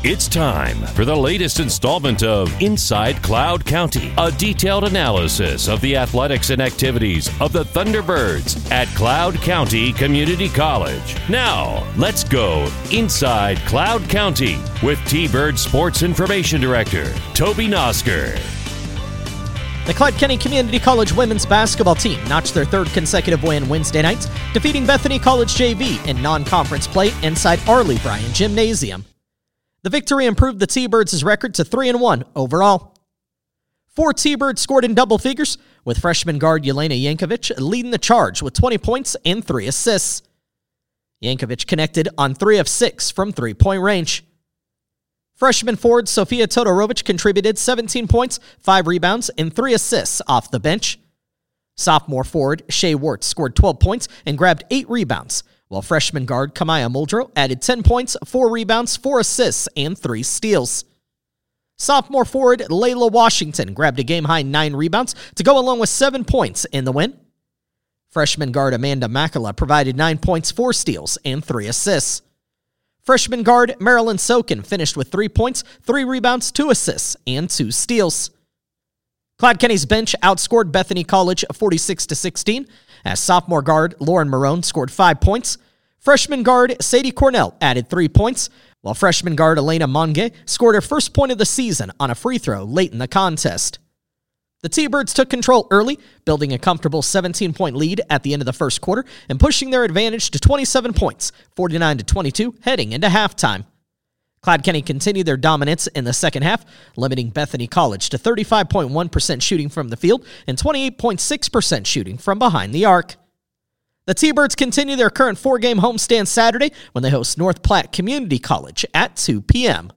It's time for the latest installment of Inside Cloud County, a detailed analysis of the athletics and activities of the Thunderbirds at Cloud County Community College. Now, let's go Inside Cloud County with T-Bird Sports Information Director, Toby Nosker. The Cloud County Community College women's basketball team notched their third consecutive win Wednesday night, defeating Bethany College JV in non-conference play inside Arlie Bryan Gymnasium. The victory improved the T-Birds' record to 3-1 overall. 4 T-Birds scored in double figures, with freshman guard Yelena Yankovic leading the charge with 20 points and 3 assists. Yankovic connected on 3 of 6 from three-point range. Freshman forward Sofia Todorovic contributed 17 points, 5 rebounds, and 3 assists off the bench. Sophomore forward Shea Wirtz scored 12 points and grabbed 8 rebounds, while freshman guard Kamaya Muldrow added 10 points, 4 rebounds, 4 assists, and 3 steals. Sophomore forward Layla Washington grabbed a game-high 9 rebounds to go along with 7 points in the win. Freshman guard Amanda Makala provided 9 points, 4 steals, and 3 assists. Freshman guard Marilyn Sokin finished with 3 points, 3 rebounds, 2 assists, and 2 steals. Cloud County's bench outscored Bethany College 46-16, as sophomore guard Lauren Marone scored 5 points. Freshman guard Sadie Cornell added 3 points, while freshman guard Elena Monge scored her first point of the season on a free throw late in the contest. The T-Birds took control early, building a comfortable 17-point lead at the end of the first quarter and pushing their advantage to 27 points, 49-22, heading into halftime. Cloud County continued their dominance in the second half, limiting Bethany College to 35.1% shooting from the field and 28.6% shooting from behind the arc. The T-Birds continue their current 4-game homestand Saturday when they host North Platte Community College at 2 p.m.